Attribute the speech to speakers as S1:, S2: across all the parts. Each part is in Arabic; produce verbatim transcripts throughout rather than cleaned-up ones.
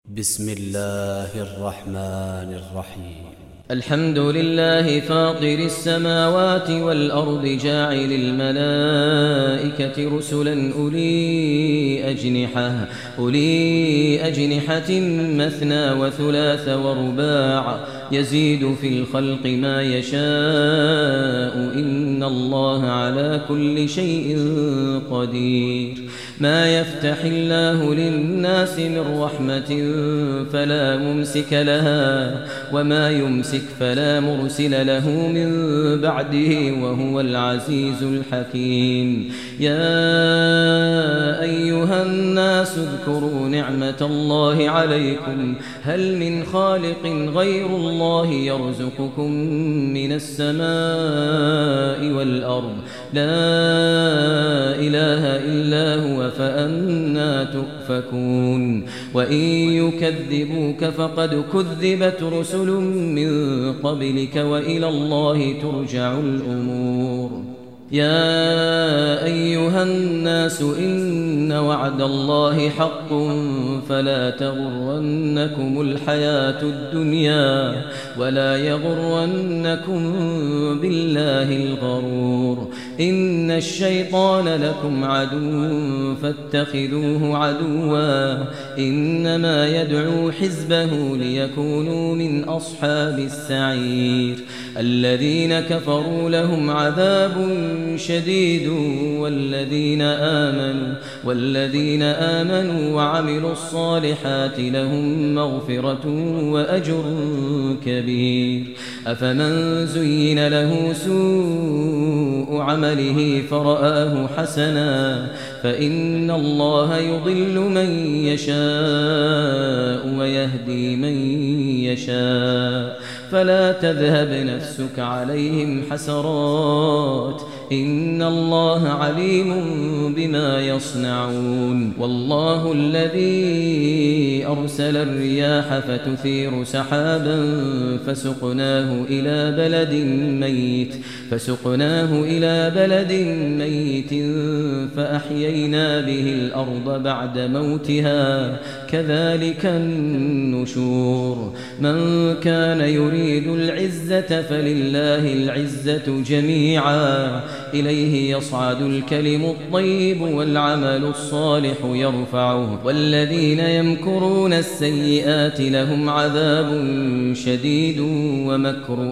S1: بسم الله الرحمن الرحيم.
S2: الحمد لله فاطر السماوات والأرض جاعل الملائكة رسلا أولي أجنحة أولي أجنحة مثنى وثلاث ورباع يزيد في الخلق ما يشاء إن الله على كل شيء قدير. ما يفتح الله للناس من رحمة فلا ممسك لها وما يمسك فلا مرسل له من بعده وهو العزيز الحكيم. يا أيها الناس اذكروا نعمة الله عليكم هل من خالق غير الله يرزقكم من السماء والأرض لا إله إلا هو فأنى تؤفكون. وإن يكذبوك فقد كذبت رسل من قبلك وإلى الله ترجع الأمور. يا أيها الناس إن وعد الله حق فلا تغرنكم الحياة الدنيا ولا يغرنكم بالله الغرور. إن الشيطان لكم عدو فاتخذوه عدوا إنما يدعو حزبه ليكونوا من أصحاب السعير. الذين كفروا لهم عذاب شديد والذين آمنوا والذين آمنوا وعملوا الصالحات لهم مغفرة وأجر كبير. أفمن زين له سوء عمله فرآه حسنا فإن الله يضل من يشاء ويهدي من يشاء فلا تذهب نفسك عليهم حسرات إن الله عليم بما يصنعون. والله الذي أرسل الرياح فتثير سحابا فسقناه إلى بلد ميت فسقناه إلى بلد ميت فأحيينا به الأرض بعد موتها كذلك النشور. من كان يريد العزة فلله العزة جميعا إليه يصعد الكلم الطيب والعمل الصالح يرفعه والذين يمكرون السيئات لهم عذاب شديد ومكر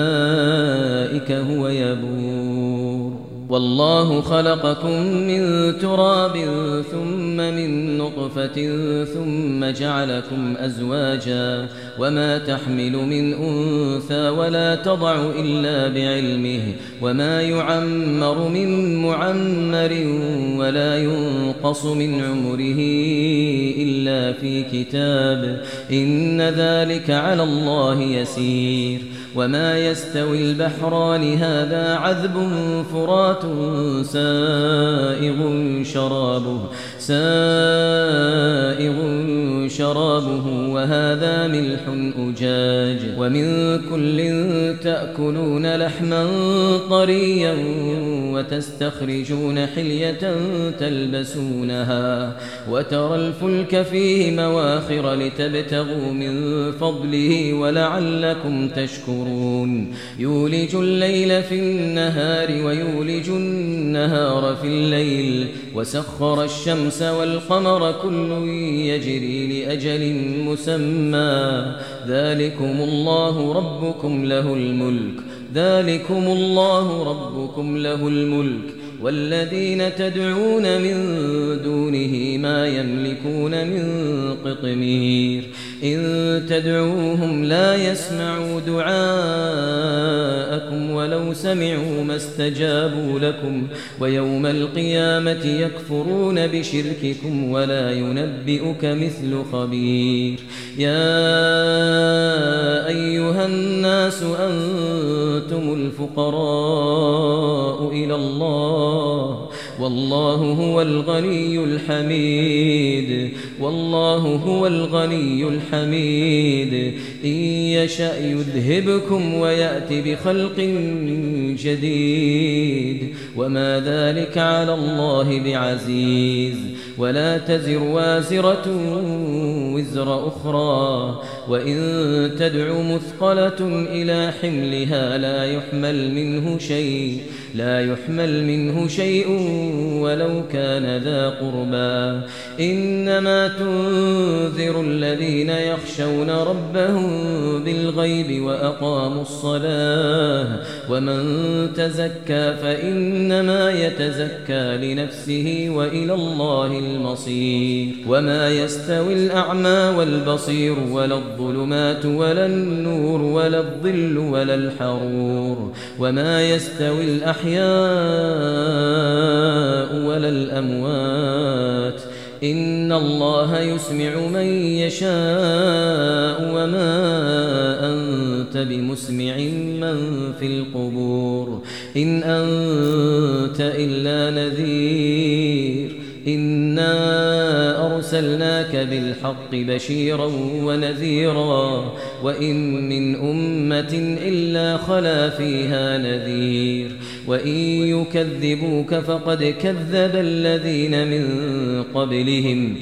S2: أولئك هو يبور. والله خلقكم من تراب ثم من نطفة ثم جعلكم أزواجا وما تحمل من أنثى ولا تضع إلا بعلمه وما يعمر من معمر ولا ينقص من عمره إلا في كتاب إن ذلك على الله يسير. وما يستوي البحران هذا عذب فرات سائغ شرابه سائغ شرابه وهذا ملح أجاج ومن كل تأكلون لحما طريا وتستخرجون حلية تلبسونها وترى الفلك فيه مواخر لتبتغوا من فضله ولعلكم تشكرون. يولج الليل في النهار ويولج النهار في الليل وسخر الشمس والقمر كل يجري لأجل مسمى ذلكم الله ربكم له الملك ذلكم الله ربكم له الملك والذين تدعون من دونه ما يملكون من قطمير. إن تدعوهم لا يسمعوا دعاءكم ولو سمعوا ما استجابوا لكم ويوم القيامة يكفرون بشرككم ولا ينبئك مثل خبير. يا أيها الناس أنتم الفقراء إلى الله والله هو الغني الحميد والله هو الغني الحميد. إن يشأ يذهبكم ويأتي بخلق جديد وما ذلك على الله بعزيز. ولا تزر وازرة وزر أخرى وإن تدع مثقلة إلى حملها لا يحمل منه شيء لا يحمل منه شيء ولو كان ذا قربى إنما تنذر الذين يخشون ربهم بالغيب وأقاموا الصلاة ومن تزكى فإنما يتزكى لنفسه وإلى الله المصير وما يستوي الأعمى والبصير ولا الظلمات ولا النور ولا الظل ولا الحرور وما يستوي الأحياء ولا الأموات إن الله يسمع من يشاء وما أنت بمسمع من في القبور إن أنت إلا نذير إنا أرسلناك بالحق بشيرا ونذيرا وإن من أمة إلا خلا فيها نذير وإن يكذبوك فقد كذب الذين من قبلهم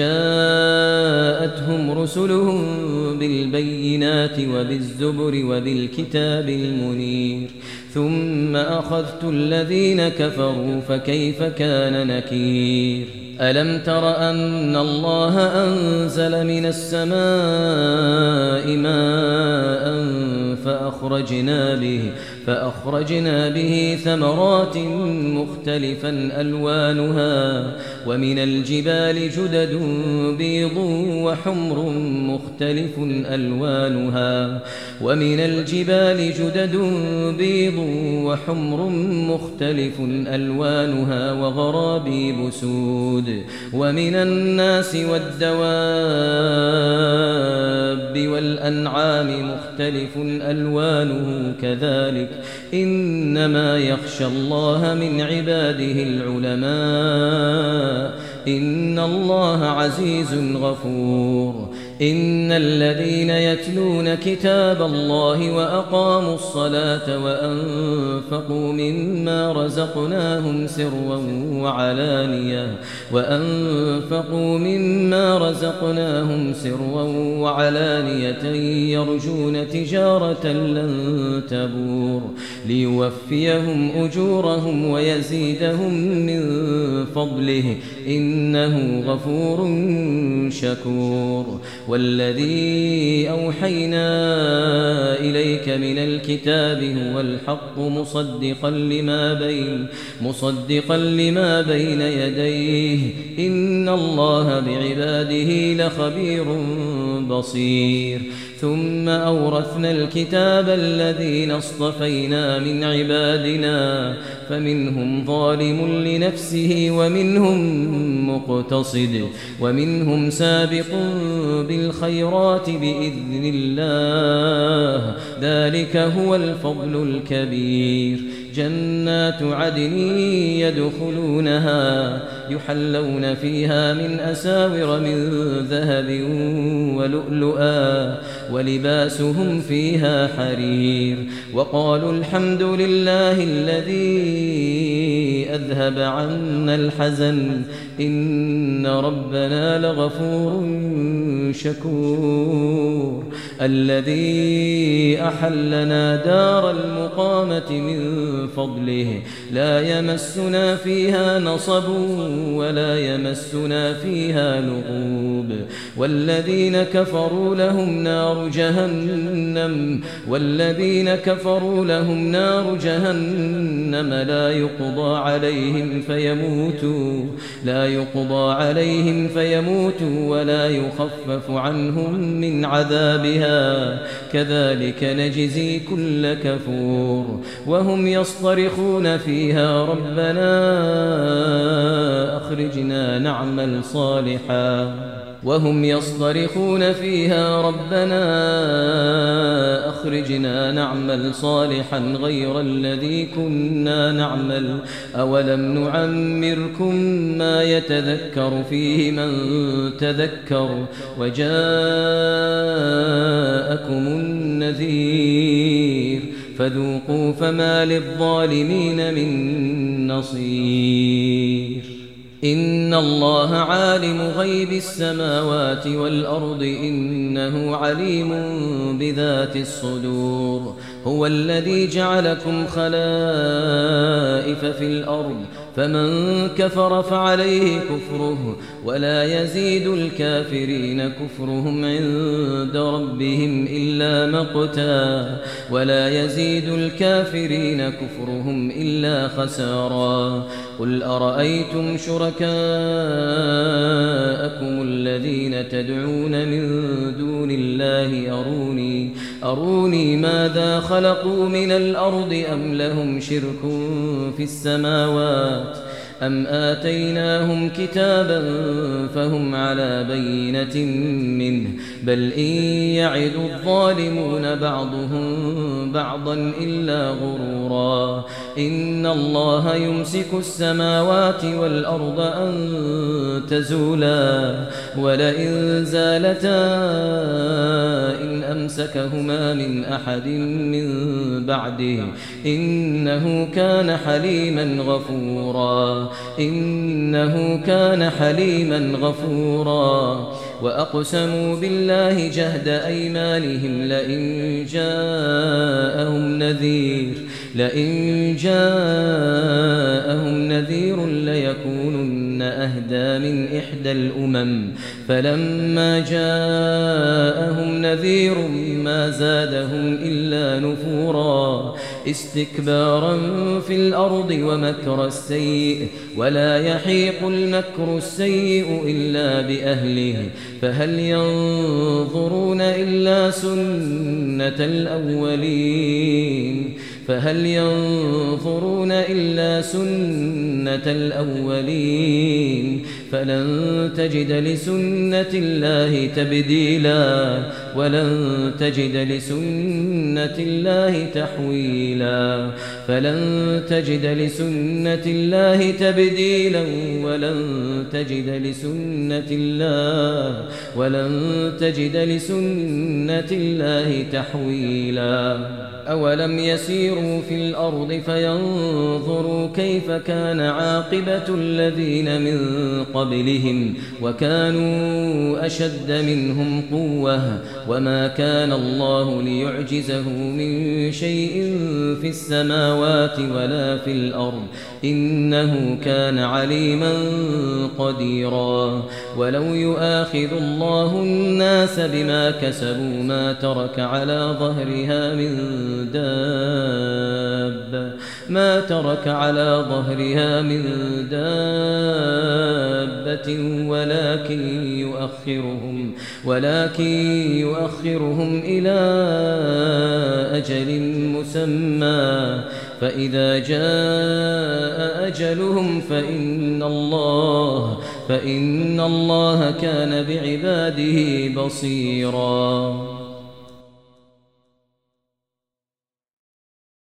S2: جاءتهم رسلهم بالبينات وبالزبر وبالكتاب المنير ثم أخذت الذين كفروا فكيف كان نكير ألم تر أن الله أنزل من السماء ماء فأخرجنا به فأخرجنا به ثمرات مختلفا ألوانها ومن الجبال جدد بيض وحمر مختلف ألوانها ومن الجبال جدد بيض وحمر مختلف ألوانها وغرابيب سود ومن الناس والدواب والأنعام مختلف ألوانه كذلك إنما يخشى الله من عباده العلماء إن الله عزيز غفور إن الذين يتلون كتاب الله وأقاموا الصلاة وأنفقوا مما رزقناهم سرا وعلانية وأنفقوا مما رزقناهم سرا وعلانية يرجون تجارة لن تبور ليوفيهم أجورهم ويزيدهم من فضله إنه غفور شكور والذي أوحينا إليك من الكتاب هو الحق مصدقا لما بين مصدقا لما بين يديه إن الله بعباده لخبير بصير ثم أورثنا الكتاب الذين اصطفينا من عبادنا فمنهم ظالم لنفسه ومنهم مقتصد ومنهم سابق بالخيرات بإذن الله ذلك هو الفضل الكبير جنات عدن يدخلونها يحلون فيها من أساور من ذهب ولؤلؤا ولباسهم فيها حرير وقالوا الحمد لله الذي أذهب عنا الحزن إن ربنا لغفور شكور الذي أحلنا دار المقامة من فضله لا يمسنا فيها نصب ولا يمسنا فيها لغوب والذين كفروا لهم نار جهنم والذين كفروا لهم نار جهنم لا يقضى عليهم فيموتوا لا يقضى عليهم فيموتوا ولا يخفف عنهم من عذابها كذلك نجزي كل كفور وهم يصطرخون فيها ربنا أخرجنا نعمل صالحا وهم يصطرخون فيها ربنا أخرجنا نعمل صالحا غير الذي كنا نعمل أولم نعمركم ما يتذكر فيه من تذكر وجاءكم النذير فذوقوا فما للظالمين من نصير إن الله عالم غيب السماوات والأرض إنه عليم بذات الصدور هو الذي جعلكم خلائف في الأرض فمن كفر فعليه كفره ولا يزيد الكافرين كفرهم عند ربهم إلا مقتا ولا يزيد الكافرين كفرهم إلا خسارا قل أرأيتم شركاءكم الذين تدعون من دون الله أروني أروني ماذا خلقوا من الأرض أم لهم شرك في السماوات أم آتيناهم كتابا فهم على بينة منه بل إن يعد الظالمون بعضهم بعضا إلا غرورا إن الله يمسك السماوات والأرض أن تزولا ولئن زالتا إن أمسكهما من أحد من بعده إنه كان حليما غفورا إنه كان حليما غفورا وأقسموا بالله جهد أيمانهم لئن جاءهم نذير لئن جاءهم نذير ليكونن أهدى من إحدى الأمم فلما جاءهم نذير ما زادهم إلا نفورا استكبارا في الأرض ومكر السيء ولا يحيق المكر السيء إلا بأهله فهل ينظرون إلا سنة الأولين فهل ينظرون إلا سنة الأولين فلن تجد لسنة الله تبديلا ولن تجد لسنة الله تحويلا فلن تجد لسنة الله تبديلا ولن تجد لسنة الله ولن تجد لسنة الله تحويلا أولم يسيروا في الأرض فينظروا كيف كان عاقبة الذين من قبلهم وكانوا أشد منهم قوة وما كان الله ليعجزه من شيء في السماوات ولا في الأرض إنه كان عليما قديرا ولو يؤاخذ الله الناس بما كسبوا ما ترك على ظهرها من دابة ما ترك على ظهرها من دابة ولكن يؤخرهم ولكن يؤخرهم إلى أجل مسمى فإذا جاء أجلهم فإن الله فإن الله كان بعباده بصيرا.